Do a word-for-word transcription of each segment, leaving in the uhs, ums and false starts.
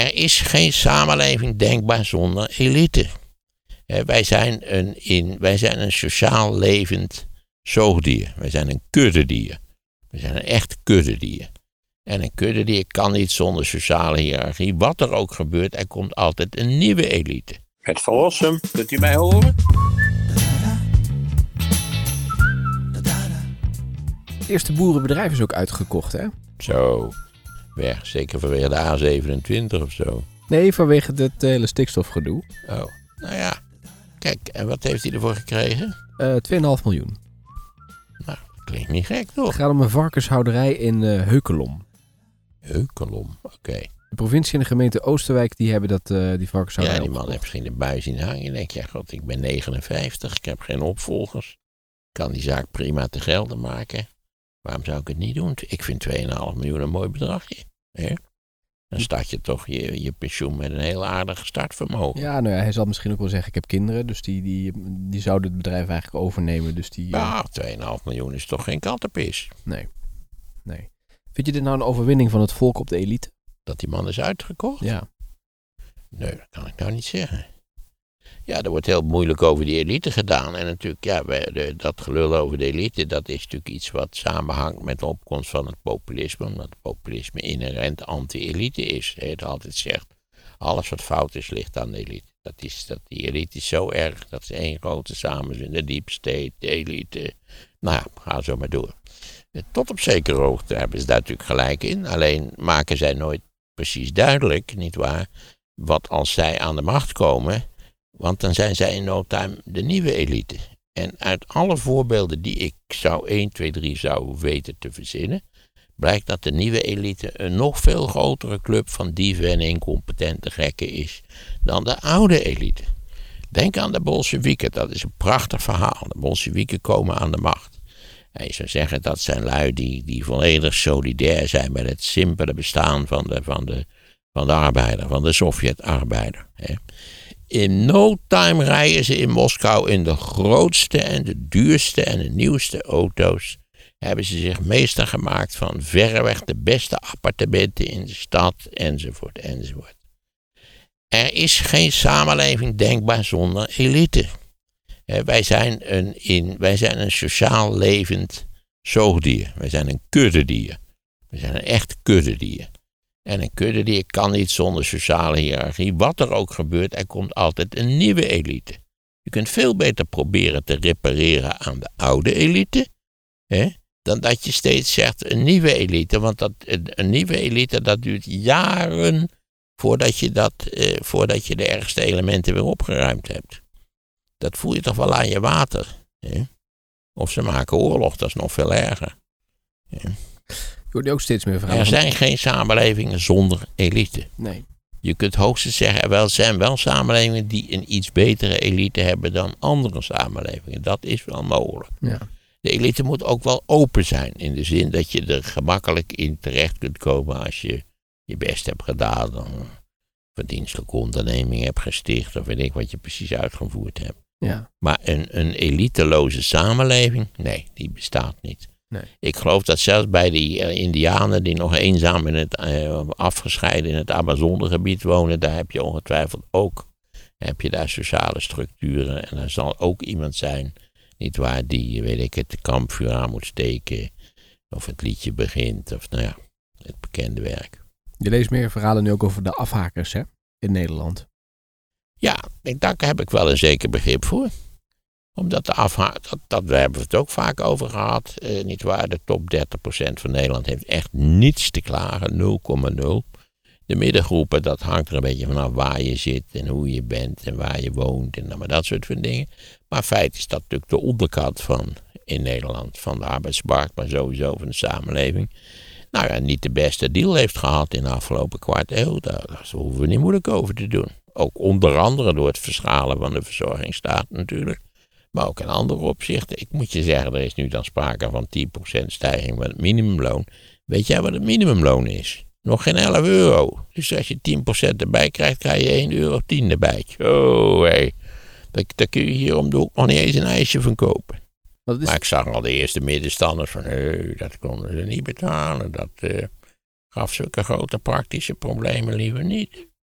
Er is geen samenleving denkbaar zonder elite. He, wij, zijn een in, wij zijn een sociaal levend zoogdier. Wij zijn een kuddedier. We zijn een echt kuddedier. En een kuddedier kan niet zonder sociale hiërarchie. Wat er ook gebeurt, er komt altijd een nieuwe elite. Het verlossen, kunt u mij horen? Het eerste boerenbedrijf is ook uitgekocht, hè? Zo, weg. Zeker vanwege de A zevenentwintig of zo. Nee, vanwege het hele stikstofgedoe. Oh, nou ja. Kijk, en wat heeft hij ervoor gekregen? Uh, twee komma vijf miljoen. Nou, klinkt niet gek, toch? Het gaat om een varkenshouderij in uh, Heukelom. Heukelom, oké. Okay. De provincie en de gemeente Oosterwijk, die hebben dat, uh, die varkenshouderij. Ja, die man heeft misschien de bui zien hangen. Je denkt, ja god, ik ben negenenvijftig, ik heb geen opvolgers. Ik kan die zaak prima te gelden maken. Waarom zou ik het niet doen? Ik vind twee komma vijf miljoen een mooi bedragje. Hè? Dan start je toch je, je pensioen met een heel aardig startvermogen. Ja, nou ja, hij zal misschien ook wel zeggen, ik heb kinderen. Dus die, die, die zouden het bedrijf eigenlijk overnemen. Dus die, ja, twee komma vijf miljoen is toch geen kattenpis? Nee, nee. Vind je dit nou een overwinning van het volk op de elite? Dat die man is uitgekocht? Ja. Nee, dat kan ik nou niet zeggen. Ja, er wordt heel moeilijk over die elite gedaan. En natuurlijk, ja, de, dat gelul over de elite, dat is natuurlijk iets wat samenhangt met de opkomst van het populisme. Omdat het populisme inherent anti-elite is. Hij het altijd zegt, alles wat fout is, ligt aan de elite. Dat is, dat, die elite is zo erg, dat is één grote samenzin. De deep state, de elite. Nou ja, ga zo maar door. Tot op zekere hoogte hebben ze daar natuurlijk gelijk in. Alleen maken zij nooit precies duidelijk, nietwaar, wat als zij aan de macht komen. Want dan zijn zij in no time de nieuwe elite. En uit alle voorbeelden die ik zou één, twee, drie zou weten te verzinnen, blijkt dat de nieuwe elite een nog veel grotere club van dieven en incompetente gekken is dan de oude elite. Denk aan de Bolsjewieken, dat is een prachtig verhaal. De Bolsjewieken komen aan de macht. En je zou zeggen dat zijn lui die, die volledig solidair zijn met het simpele bestaan van de, van de, van de arbeider, van de Sovjet-arbeider. Hè. In no time rijden ze in Moskou in de grootste en de duurste en de nieuwste auto's. Hebben ze zich meester gemaakt van verreweg de beste appartementen in de stad, enzovoort, enzovoort. Er is geen samenleving denkbaar zonder elite. Wij zijn een, in, wij zijn een sociaal levend zoogdier. Wij zijn een kuddedier. We zijn een echt kuddedier. En een kuddedier kan niet zonder sociale hiërarchie. Wat er ook gebeurt, er komt altijd een nieuwe elite. Je kunt veel beter proberen te repareren aan de oude elite, hè, dan dat je steeds zegt een nieuwe elite. Want dat, een nieuwe elite, dat duurt jaren voordat je, dat, eh, voordat je de ergste elementen weer opgeruimd hebt. Dat voel je toch wel aan je water. Hè? Of ze maken oorlog, dat is nog veel erger. Hè? Je hoort ook steeds meer verhalen. Er zijn geen samenlevingen zonder elite. Nee. Je kunt hoogstens zeggen, er wel, zijn wel samenlevingen die een iets betere elite hebben dan andere samenlevingen. Dat is wel mogelijk. Ja. De elite moet ook wel open zijn. In de zin dat je er gemakkelijk in terecht kunt komen als je je best hebt gedaan. Dan een verdienstelijke onderneming hebt gesticht. Of weet ik wat je precies uitgevoerd hebt. Ja. Maar een, een eliteloze samenleving, nee, die bestaat niet. Nee. Ik geloof dat zelfs bij die uh, indianen die nog eenzaam in het, uh, afgescheiden in het Amazonegebied wonen, daar heb je ongetwijfeld ook, heb je daar sociale structuren. En er zal ook iemand zijn, nietwaar, die, weet ik het, de kampvuur aan moet steken. Of het liedje begint, of nou ja, het bekende werk. Je leest meer verhalen nu ook over de afhakers, hè, in Nederland. Ja, daar heb ik wel een zeker begrip voor. Omdat de afhaak, dat, dat, daar hebben we het ook vaak over gehad. Eh, niet waar, de top dertig procent van Nederland heeft echt niets te klagen, nul komma nul. De middengroepen, dat hangt er een beetje vanaf waar je zit en hoe je bent en waar je woont en maar dat soort van dingen. Maar feit is dat natuurlijk de onderkant van in Nederland, van de arbeidsmarkt, maar sowieso van de samenleving, nou ja, niet de beste deal heeft gehad in de afgelopen kwart eeuw. Daar, daar hoeven we niet moeilijk over te doen. Ook onder andere door het verschalen van de verzorgingsstaat natuurlijk. Maar ook in andere opzichten. Ik moet je zeggen, er is nu dan sprake van tien procent stijging van het minimumloon. Weet jij wat het minimumloon is? Nog geen elf euro. Dus als je tien procent erbij krijgt, krijg je één euro tien erbij. Oh, hé. Hey. Daar, daar kun je hier om de hoek nog niet eens een ijsje van kopen. Is... Maar ik zag al de eerste middenstanders van, nee, dat konden ze niet betalen. Dat uh, gaf zulke grote praktische problemen liever niet.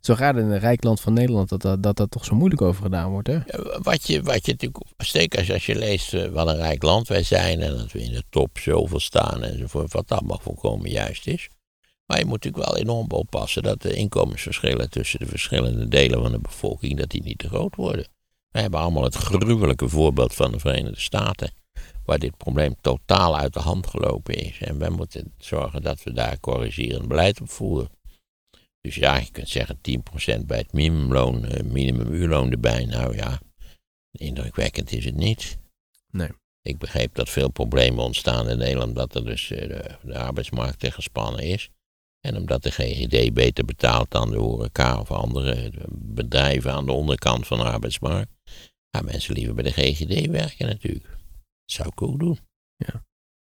Zo gaat in een rijk land van Nederland dat dat, dat dat toch zo moeilijk over gedaan wordt, hè? Wat je, wat je natuurlijk, zeker als, als je leest uh, wat een rijk land wij zijn en dat we in de top zoveel staan enzovoort, wat allemaal volkomen juist is. Maar je moet natuurlijk wel enorm oppassen dat de inkomensverschillen tussen de verschillende delen van de bevolking, dat die niet te groot worden. We hebben allemaal het gruwelijke voorbeeld van de Verenigde Staten, waar dit probleem totaal uit de hand gelopen is. En wij moeten zorgen dat we daar corrigerend beleid op voeren. Dus ja, je kunt zeggen tien procent bij het minimumloon, uh, minimumuurloon erbij. Nou ja, indrukwekkend is het niet. Nee. Ik begreep dat veel problemen ontstaan in Nederland, omdat er dus uh, de, de arbeidsmarkt te gespannen is. En omdat de G G D beter betaalt dan de horeca of andere bedrijven aan de onderkant van de arbeidsmarkt. Gaan mensen liever bij de G G D werken natuurlijk. Dat zou ik ook doen. Ja.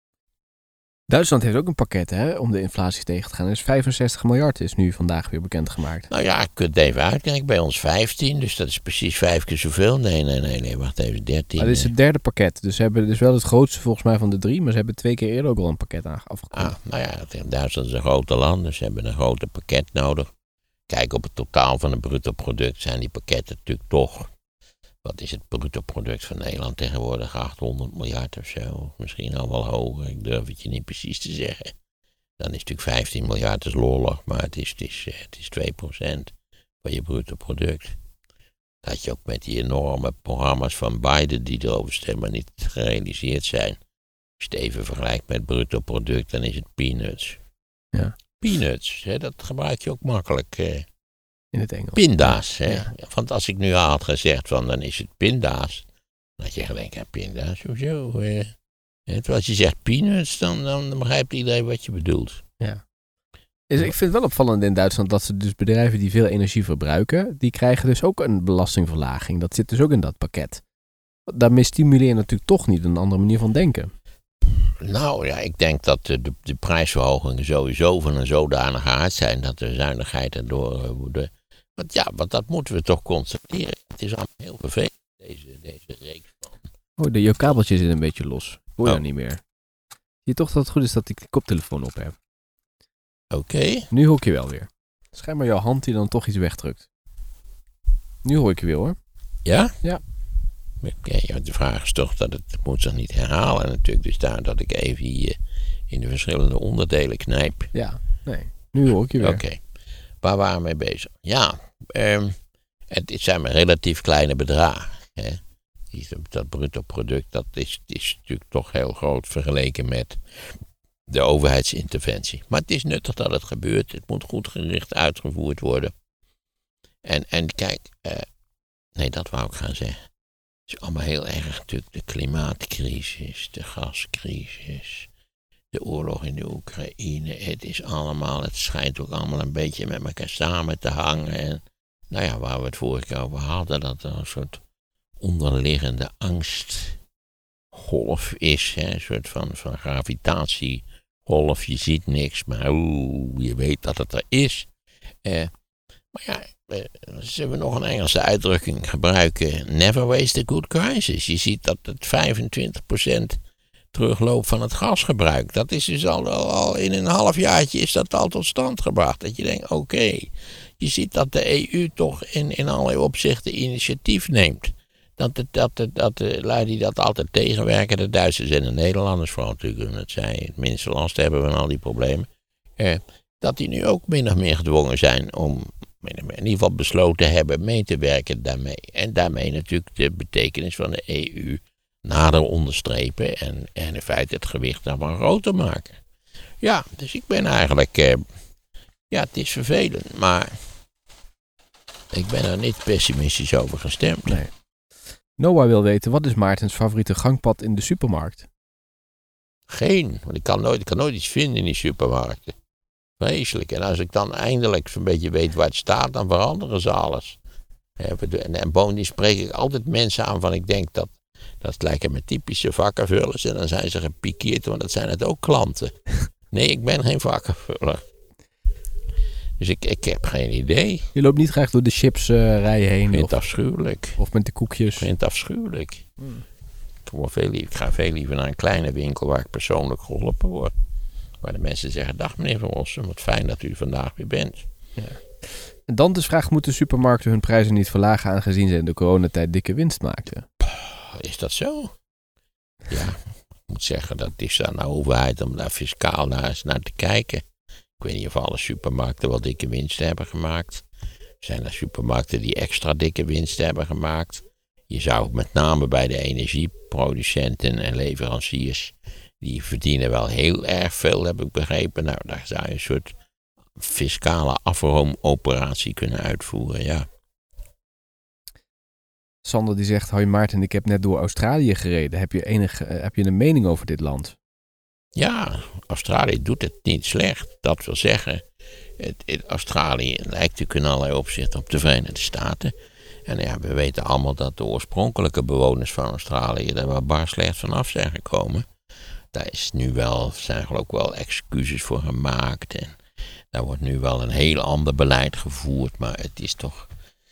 Duitsland heeft ook een pakket, hè, om de inflatie tegen te gaan. Dus vijfenzestig miljard is nu vandaag weer bekendgemaakt. Nou ja, ik kunt het even uitkijken. Bij ons vijftien, dus dat is precies vijf keer zoveel. Nee, nee, nee, nee, wacht even, dertien. Maar dit is het derde pakket. Dus ze hebben dus wel het grootste volgens mij van de drie. Maar ze hebben twee keer eerder ook al een pakket afgekondigd. Ah, nou ja, Duitsland is een grote land, dus ze hebben een groter pakket nodig. Kijk, op het totaal van het bruto product zijn die pakketten natuurlijk toch... Wat is het bruto product van Nederland tegenwoordig? achthonderd miljard of zo. Misschien al wel hoger. Ik durf het je niet precies te zeggen. Dan is natuurlijk vijftien miljard is lollig. Maar het is, het is, het is twee procent van je bruto product. Dat je ook met die enorme programma's van Biden die erover stemmen niet gerealiseerd zijn. Als je het even vergelijkt met het bruto product, dan is het peanuts. Ja. Peanuts, hè, dat gebruik je ook makkelijk... Eh, in het Engels. Pinda's, hè. Ja. Want als ik nu al had gezegd van dan is het pinda's, dan had je gedacht, ja, pinda's, hoezo? Eh. Terwijl als je zegt peanuts, dan, dan begrijpt iedereen wat je bedoelt. Ja. Dus ik vind het wel opvallend in Duitsland dat ze dus bedrijven die veel energie verbruiken, die krijgen dus ook een belastingverlaging. Dat zit dus ook in dat pakket. Daarmee stimuleer je natuurlijk toch niet een andere manier van denken. Nou ja, ik denk dat de, de, de prijsverhogingen sowieso van een zodanige aard zijn dat de zuinigheid erdoor worden. Want ja, want dat moeten we toch constateren. Het is allemaal heel vervelend, deze, deze reeks van. Oh, de, je kabeltje zit een beetje los. Hoor je Oh. nou niet meer. Zie je toch dat het goed is dat ik de koptelefoon op heb? Oké. Okay. Nu hoor ik je wel weer. Schijnbaar jouw hand die dan toch iets wegdrukt. Nu hoor ik je weer hoor. Ja? Ja. Ja, de vraag is toch dat het, het moet zich niet herhalen natuurlijk. Dus daar dat ik even hier in de verschillende onderdelen knijp. Ja, nee. Nu hoor ik je weer. Oké. Okay. Waar waren we mee bezig? Ja, um, het, het zijn maar relatief kleine bedragen. Hè. Dat bruto product, dat is, is natuurlijk toch heel groot vergeleken met de overheidsinterventie. Maar het is nuttig dat het gebeurt. Het moet goed gericht uitgevoerd worden. En, en kijk, uh, nee, dat wou ik gaan zeggen. Het is allemaal heel erg natuurlijk. De klimaatcrisis, de gascrisis, de oorlog in de Oekraïne. Het is allemaal, het schijnt ook allemaal een beetje met elkaar samen te hangen. En nou ja, waar we het vorige keer over hadden, dat er een soort onderliggende angstgolf is. Hè? Een soort van, van gravitatiegolf. Je ziet niks, maar oeh, je weet dat het er is. Eh, maar ja, eh, zullen we nog een Engelse uitdrukking gebruiken? Never waste a good crisis. Je ziet dat het vijfentwintig procent terugloopt van het gasgebruik. Dat is dus al, al, al in een halfjaartje is dat al tot stand gebracht. Dat je denkt, oké, okay, je ziet dat de E U toch in, in allerlei opzichten initiatief neemt. Dat de, dat, de, dat de lui die dat altijd tegenwerken, de Duitsers en de Nederlanders, vooral natuurlijk omdat zij het minste last hebben van al die problemen, eh, dat die nu ook min of meer gedwongen zijn om in ieder geval besloten hebben mee te werken daarmee. En daarmee natuurlijk de betekenis van de E U nader onderstrepen en, en in feite het gewicht daarvan groter maken. Ja, dus ik ben eigenlijk, eh, ja, het is vervelend, maar ik ben er niet pessimistisch over gestemd. Nee. Noah wil weten, wat is Maartens favoriete gangpad in de supermarkt? Geen, want ik kan nooit, ik kan nooit iets vinden in die supermarkten. Vreselijk. En als ik dan eindelijk zo'n beetje weet waar het staat, dan veranderen ze alles. En, en bovendien spreek ik altijd mensen aan van ik denk dat, dat lijken me typische vakkenvullers. En dan zijn ze gepikeerd, want dat zijn het ook klanten. Nee, ik ben geen vakkenvuller. Dus ik, ik heb geen idee. Je loopt niet graag door de chipsrijen uh, heen? Ik vind of, het afschuwelijk. Of met de koekjes? Ik vind het afschuwelijk. Hmm. Ik, veel liever, ik ga veel liever naar een kleine winkel waar ik persoonlijk geholpen word. Waar de mensen zeggen, dag meneer Van Rossum, wat fijn dat u vandaag weer bent. Ja. En dan de vraag, moeten supermarkten hun prijzen niet verlagen aangezien ze in de coronatijd dikke winst maakten? Is dat zo? Ja, ik moet zeggen, dat is aan de overheid om daar fiscaal naar, eens naar te kijken. Ik weet niet of alle supermarkten wel dikke winsten hebben gemaakt. Zijn er supermarkten die extra dikke winsten hebben gemaakt? Je zou met name bij de energieproducenten en leveranciers, die verdienen wel heel erg veel, heb ik begrepen. Nou, daar zou je een soort fiscale afroomoperatie kunnen uitvoeren, ja. Sander die zegt, hoi Maarten, ik heb net door Australië gereden. Heb je, enig, uh, heb je een mening over dit land? Ja, Australië doet het niet slecht. Dat wil zeggen, het, het, Australië lijkt natuurlijk in allerlei opzichten op de Verenigde Staten. En ja, we weten allemaal dat de oorspronkelijke bewoners van Australië er wel bar slecht vanaf zijn gekomen. Daar is nu wel, zijn geloof ik wel excuses voor gemaakt. En daar wordt nu wel een heel ander beleid gevoerd. Maar het is toch,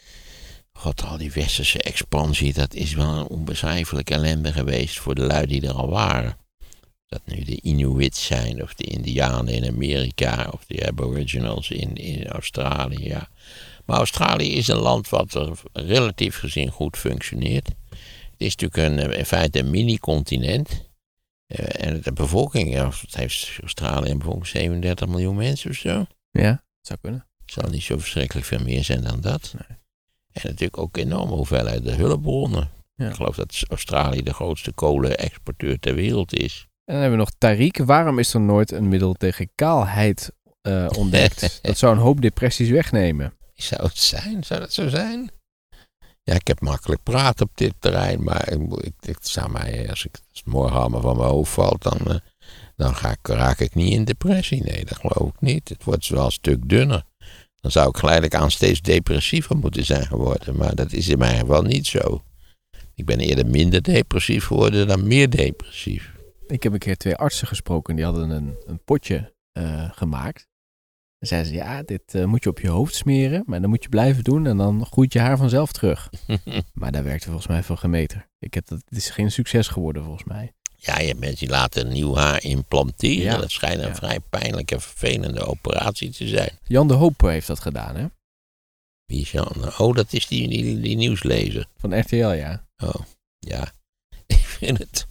god, al die westerse expansie, dat is wel een onbeschrijfelijk ellende geweest voor de lui die er al waren. Dat nu de Inuits zijn, of de Indianen in Amerika, of de Aboriginals in, in Australië, ja. Maar Australië is een land wat er relatief gezien goed functioneert. Het is natuurlijk een, in feite een mini-continent. Uh, en de bevolking, ja, het heeft Australië een bevolking zevenendertig miljoen mensen of zo. Ja, dat zou kunnen. Het zal niet zo verschrikkelijk veel meer zijn dan dat. Nee. En natuurlijk ook enorme hoeveelheden hulpbronnen. Ja. Ik geloof dat Australië de grootste kolenexporteur ter wereld is. En dan hebben we nog Tariq. Waarom is er nooit een middel tegen kaalheid uh, ontdekt? Dat zou een hoop depressies wegnemen. Zou het zijn? Zou dat zo zijn? Ja, ik heb makkelijk praten op dit terrein, maar ik, ik, ik zou mij, als, ik, als het morgen allemaal van mijn hoofd valt, dan, uh, dan ga ik, raak ik niet in depressie. Nee, dat geloof ik niet. Het wordt wel een stuk dunner. Dan zou ik geleidelijk aan steeds depressiever moeten zijn geworden, maar dat is in mijn geval niet zo. Ik ben eerder minder depressief geworden dan meer depressief. Ik heb een keer twee artsen gesproken, die hadden een, een potje uh, gemaakt. Dan zeiden ze, ja, dit uh, moet je op je hoofd smeren, maar dan moet je blijven doen en dan groeit je haar vanzelf terug. Maar daar werkte volgens mij veel gemeter. Ik heb dat, het is geen succes geworden volgens mij. Ja, je hebt mensen die laten een nieuw haar implanteren. Ja. Dat schijnt een ja. vrij pijnlijke en vervelende operatie te zijn. Jan de Hoop heeft dat gedaan, hè? Wie is Jan? Oh, dat is die, die, die nieuwslezer. Van R T L, ja. Oh, ja. Ik vind het...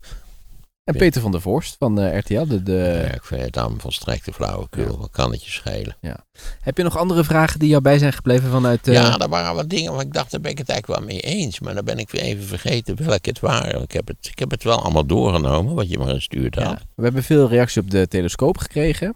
En Peter van der Vorst van uh, R T L. De, de... Ja, ik vind het allemaal volstrekte flauwekul. Ja. Wat kan het je schelen? Ja. Heb je nog andere vragen die jou bij zijn gebleven vanuit... Uh... Ja, er waren wat dingen waar ik dacht, daar ben ik het eigenlijk wel mee eens. Maar dan ben ik weer even vergeten welke het waren. Ik heb het, ik heb het wel allemaal doorgenomen, wat je me gestuurd had. Ja. We hebben veel reacties op de telescoop gekregen.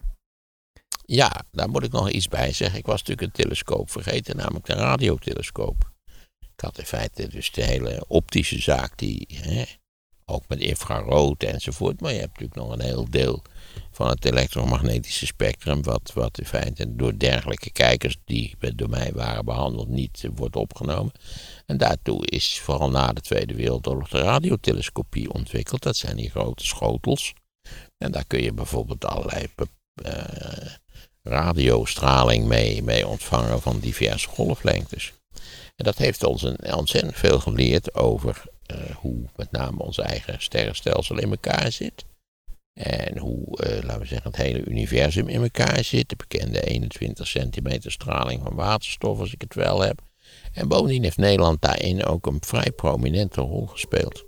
Ja, daar moet ik nog iets bij zeggen. Ik was natuurlijk een telescoop vergeten, namelijk de radiotelescoop. Ik had in feite dus de hele optische zaak die... Hè, ook met infrarood enzovoort. Maar je hebt natuurlijk nog een heel deel van het elektromagnetische spectrum, wat, wat in feite door dergelijke kijkers die door mij waren behandeld niet uh, wordt opgenomen. En daartoe is vooral na de Tweede Wereldoorlog de radiotelescopie ontwikkeld. Dat zijn die grote schotels. En daar kun je bijvoorbeeld allerlei uh, radiostraling mee, mee ontvangen van diverse golflengtes. En dat heeft ons een, ontzettend veel geleerd over uh, hoe met name ons eigen sterrenstelsel in elkaar zit. En hoe, uh, laten we zeggen, het hele universum in elkaar zit. De bekende eenentwintig centimeter straling van waterstof, als ik het wel heb. En bovendien heeft Nederland daarin ook een vrij prominente rol gespeeld.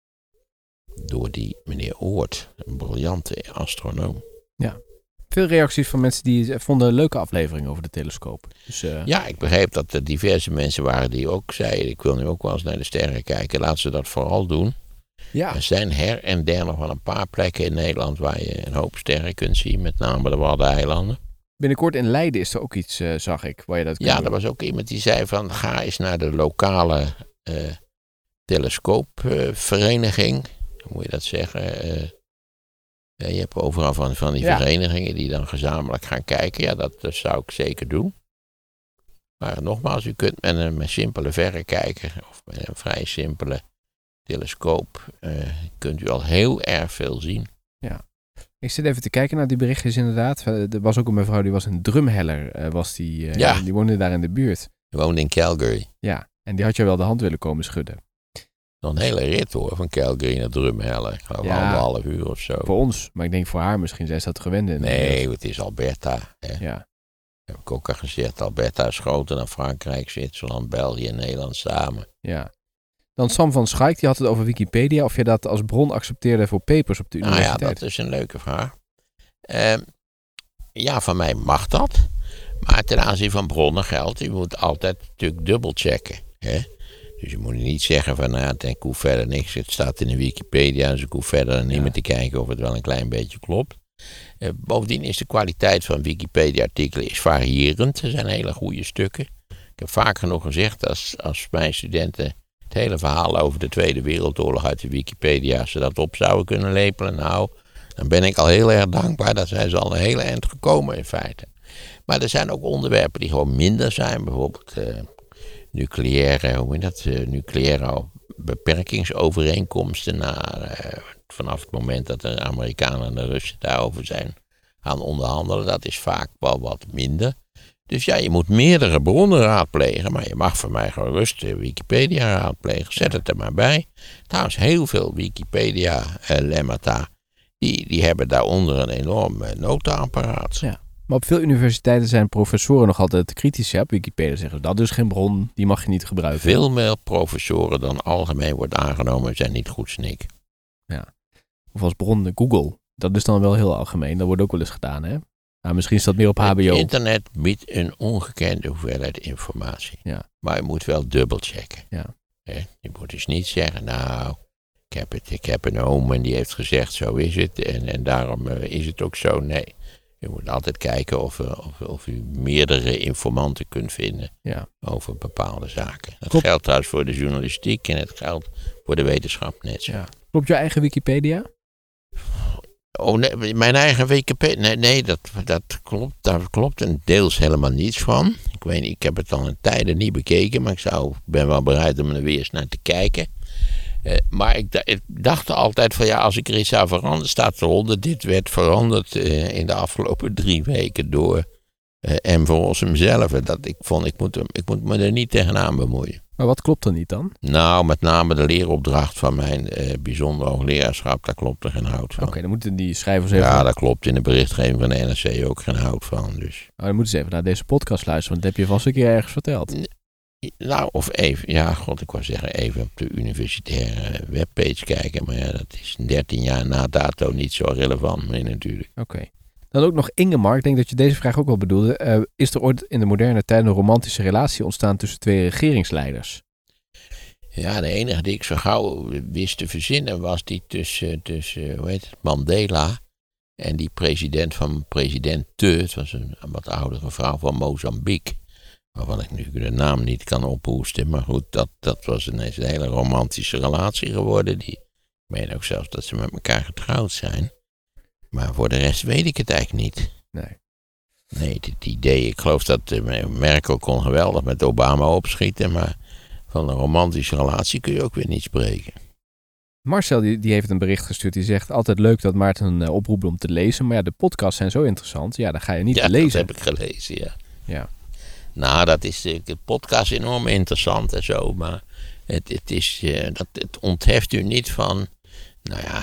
Door die meneer Oort, een briljante astronoom. Ja. Veel reacties van mensen die vonden een leuke aflevering over de telescoop. Dus, uh... Ja, ik begreep dat er diverse mensen waren die ook zeiden, ik wil nu ook wel eens naar de sterren kijken. Laat ze dat vooral doen. Ja. Er zijn her en der nog wel een paar plekken in Nederland waar je een hoop sterren kunt zien. Met name de Waddeneilanden. Binnenkort in Leiden is er ook iets, uh, zag ik, waar je dat kunt Ja, doen. Er was ook iemand die zei van, ga eens naar de lokale uh, telescoopvereniging. Uh, Hoe moet je dat zeggen? Uh, Ja, je hebt overal van, van die ja. verenigingen die dan gezamenlijk gaan kijken. Ja, dat, dat zou ik zeker doen. Maar nogmaals, u kunt met een met simpele verrekijker of met een vrij simpele telescoop, uh, kunt u al heel erg veel zien. Ja. Ik zit even te kijken naar die berichtjes inderdaad. Er was ook een mevrouw, die was een drumheller. Uh, was die, uh, ja. die woonde daar in de buurt. Die woonde in Calgary. Ja, en die had je wel de hand willen komen schudden. Nog een hele rit hoor, van Calgary naar Drumheller. Ik geloof ja, anderhalf uur of zo. Voor ons, maar ik denk voor haar misschien, zij is dat gewend in. Nee, het is Alberta. Hè. Ja. Heb ik ook al gezegd, Alberta is groter dan Frankrijk, Zwitserland, België en Nederland samen. Ja. Dan Sam van Schaik, die had het over Wikipedia. Of je dat als bron accepteerde voor papers op de Nou universiteit. ja, dat is een leuke vraag. Uh, ja, van mij mag dat. Maar ten aanzien van bronnen geldt, je moet altijd natuurlijk dubbelchecken. Hè? Dus je moet niet zeggen van, nou, ik hoef verder niks. Het staat in de Wikipedia, dus ik hoef verder niet ja. meer te kijken of het wel een klein beetje klopt. Uh, bovendien is de kwaliteit van Wikipedia-artikelen is variërend. Er zijn hele goede stukken. Ik heb vaak genoeg gezegd, als, als mijn studenten het hele verhaal over de Tweede Wereldoorlog uit de Wikipedia, als ze dat op zouden kunnen lepelen, nou, dan ben ik al heel erg dankbaar. Dat zijn ze al een hele eind gekomen in feite. Maar er zijn ook onderwerpen die gewoon minder zijn. Bijvoorbeeld uh, nucleaire, hoe heet dat, uh, nucleaire beperkingsovereenkomsten naar, uh, vanaf het moment dat de Amerikanen en de Russen daarover zijn gaan onderhandelen. Dat is vaak wel wat minder. Dus ja, je moet meerdere bronnen raadplegen, maar je mag voor mij gewoon rustig Wikipedia raadplegen. Zet het er maar bij. Trouwens, heel veel Wikipedia-lemmata, uh, die, die hebben daaronder een enorm uh, notaapparaat. Ja. Maar op veel universiteiten zijn professoren nog altijd kritisch op Wikipedia. Zeggen dat is geen bron, die mag je niet gebruiken. Veel meer professoren dan algemeen wordt aangenomen zijn niet goed snik. Ja. Of als bron de Google. Dat is dan wel heel algemeen. Dat wordt ook wel eens gedaan, hè? Nou, misschien is dat meer op H B O. Het internet biedt een ongekende hoeveelheid informatie. Ja. Maar je moet wel dubbelchecken. Ja. Je moet dus niet zeggen, nou, ik heb, het, ik heb een oom en die heeft gezegd, zo is het. En, en daarom uh, is het ook zo. Nee. Je moet altijd kijken of, of, of u meerdere informanten kunt vinden ja. over bepaalde zaken. Dat Klopt. geldt trouwens voor de journalistiek en het geldt voor de wetenschap net zo. Ja. Klopt je eigen Wikipedia? Oh, nee, mijn eigen Wikipedia? Nee, nee dat, dat klopt. Daar klopt een deels helemaal niets van. Ik weet niet, ik heb het al een tijden niet bekeken, maar ik zou, ben wel bereid om er weer eens naar te kijken. Uh, maar ik, ik dacht altijd van ja, als ik er iets aan verander, staat eronder. Dit werd veranderd uh, in de afgelopen drie weken door uh, M. Rossum zelf. Dat ik vond, ik moet, hem, ik moet me er niet tegenaan bemoeien. Maar wat klopt er niet dan? Nou, met name de leeropdracht van mijn uh, bijzonder hoogleraarschap, daar klopt er geen hout van. Oké, okay, dan moeten die schrijvers even... Ja, daar klopt in de berichtgeving van de N R C ook geen hout van. Dus. Oh, dan moeten ze even naar deze podcast luisteren, want dat heb je vast een keer ergens verteld. N- Nou, of even, ja, god, ik wou zeggen even op de universitaire webpage kijken. Maar ja, dat is dertien jaar na dato niet zo relevant meer natuurlijk. Oké. Okay. Dan ook nog Ingemar, ik denk dat je deze vraag ook wel bedoelde. Uh, is er ooit in de moderne tijd een romantische relatie ontstaan tussen twee regeringsleiders? Ja, de enige die ik zo gauw wist te verzinnen was die tussen, tussen hoe heet het, Mandela en die president van president Te. Het was een wat oudere vrouw van Mozambique. Waarvan ik nu de naam niet kan ophoesten. Maar goed, dat, dat was ineens een hele romantische relatie geworden. Die, ik meen ook zelfs dat ze met elkaar getrouwd zijn. Maar voor de rest weet ik het eigenlijk niet. Nee. Nee, dit idee. Ik geloof dat uh, Merkel kon geweldig met Obama opschieten. Maar van een romantische relatie kun je ook weer niet spreken. Marcel die, die heeft een bericht gestuurd. Die zegt altijd leuk dat Maarten een uh, oproep om te lezen. Maar ja, de podcasts zijn zo interessant. Ja, dan ga je niet ja, te lezen. Ja, dat heb ik gelezen, ja. Ja. Nou, dat is de podcast enorm interessant en zo, maar het, het, is, uh, dat, het ontheft u niet van, nou ja,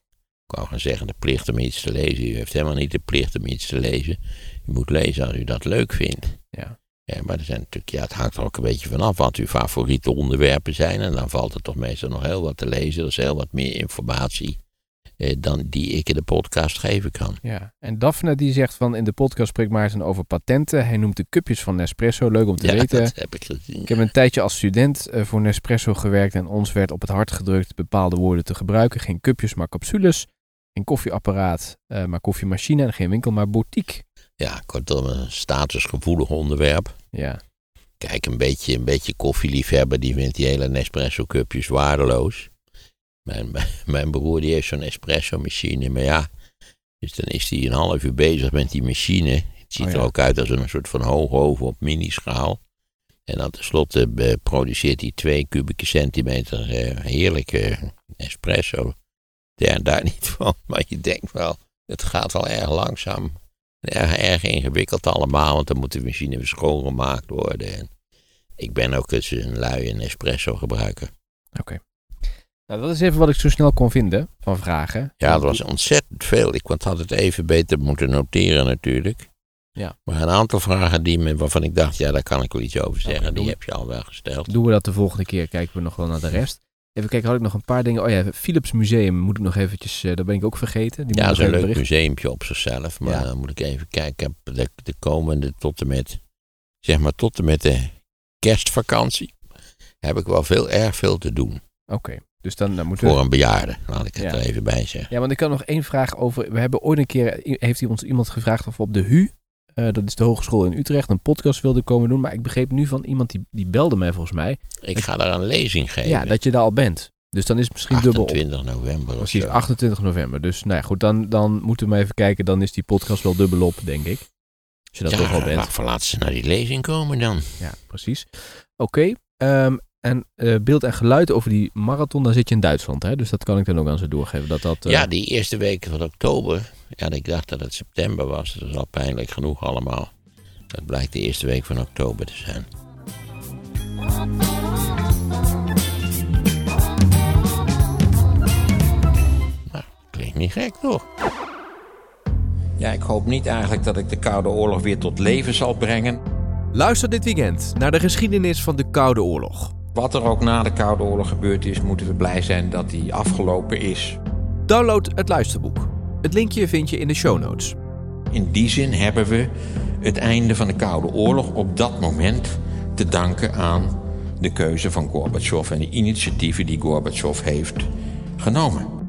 ik wou gaan zeggen de plicht om iets te lezen. U heeft helemaal niet de plicht om iets te lezen. U moet lezen als u dat leuk vindt. Ja. Ja, maar er zijn natuurlijk, ja, het hangt er ook een beetje vanaf wat uw favoriete onderwerpen zijn. En dan valt er toch meestal nog heel wat te lezen. Er is heel wat meer informatie eh, dan die ik in de podcast geven kan. Ja, en Daphne die zegt van in de podcast spreekt Maarten over patenten. Hij noemt de cupjes van Nespresso, leuk om te ja, weten. Dat heb ik gezien. Ik heb een tijdje als student uh, voor Nespresso gewerkt en ons werd op het hart gedrukt bepaalde woorden te gebruiken. Geen cupjes, maar capsules. Geen koffieapparaat, uh, maar koffiemachine. En geen winkel, maar boutique. Ja, kortom, een statusgevoelig onderwerp. Ja. Kijk, een beetje, een beetje koffieliefhebber, die vindt die hele Nespresso-cupjes waardeloos. Mijn, mijn broer die heeft zo'n espresso-machine, maar ja, dus dan is hij een half uur bezig met die machine. Het ziet oh, ja. er ook uit als een soort van hoogoven op minischaal. En dan tenslotte uh, produceert hij twee kubieke centimeter uh, heerlijke espresso. Ja, daar niet van, maar je denkt wel, het gaat wel erg langzaam. Erg, erg ingewikkeld allemaal, want dan moet de machine weer schoongemaakt worden. En ik ben ook eens een luie Nespresso gebruiker. Oké. Okay. Nou, dat is even wat ik zo snel kon vinden van vragen. Ja, dat was ontzettend veel. Ik had het even beter moeten noteren natuurlijk. Ja. Maar een aantal vragen die me, waarvan ik dacht, ja, daar kan ik wel iets over zeggen. Okay, die we, heb je al wel gesteld. Doen we dat de volgende keer, kijken we nog wel naar de rest. Even kijken, had ik nog een paar dingen. Oh ja, Philips Museum moet ik nog eventjes, uh, dat ben ik ook vergeten. Die ja, dat is een leuk bericht. museumpje op zichzelf. Maar Ja. dan moet ik even kijken. Ik heb de, de komende tot en met, zeg maar tot en met de kerstvakantie, heb ik wel veel, erg veel te doen. Oké, okay, dus dan, dan moeten we... Voor een bejaarde, laat ik het ja. er even bij zeggen. Ja, want ik kan nog één vraag over... We hebben ooit een keer, heeft ons iemand gevraagd of we op de H U, uh, dat is de hogeschool in Utrecht, een podcast wilden komen doen. Maar ik begreep nu van iemand, die, die belde mij volgens mij. Ik ga daar een lezing geven. Ja, dat je daar al bent. Dus dan is het misschien dubbel op. achtentwintig november. Precies, achtentwintig november. Dus nou ja, goed, dan, dan moeten we maar even kijken. Dan is die podcast wel dubbel op, denk ik. Als je dat ja, toch al bent. Laat, laat ze naar die lezing komen dan. Ja, precies. Oké, okay, um, en uh, beeld en geluid over die marathon, dan zit je in Duitsland, hè? Dus dat kan ik dan ook aan ze doorgeven. Dat dat, uh... Ja, die eerste weken van oktober. Ja, ik dacht dat het september was. Dat is al pijnlijk genoeg allemaal. Dat blijkt de eerste week van oktober te zijn. Nou, klinkt niet gek, toch? Ja, ik hoop niet eigenlijk dat ik de Koude Oorlog weer tot leven zal brengen. Luister dit weekend naar de geschiedenis van de Koude Oorlog. Wat er ook na de Koude Oorlog gebeurd is, moeten we blij zijn dat die afgelopen is. Download het luisterboek. Het linkje vind je in de show notes. In die zin hebben we het einde van de Koude Oorlog op dat moment te danken aan de keuze van Gorbachev en de initiatieven die Gorbachev heeft genomen.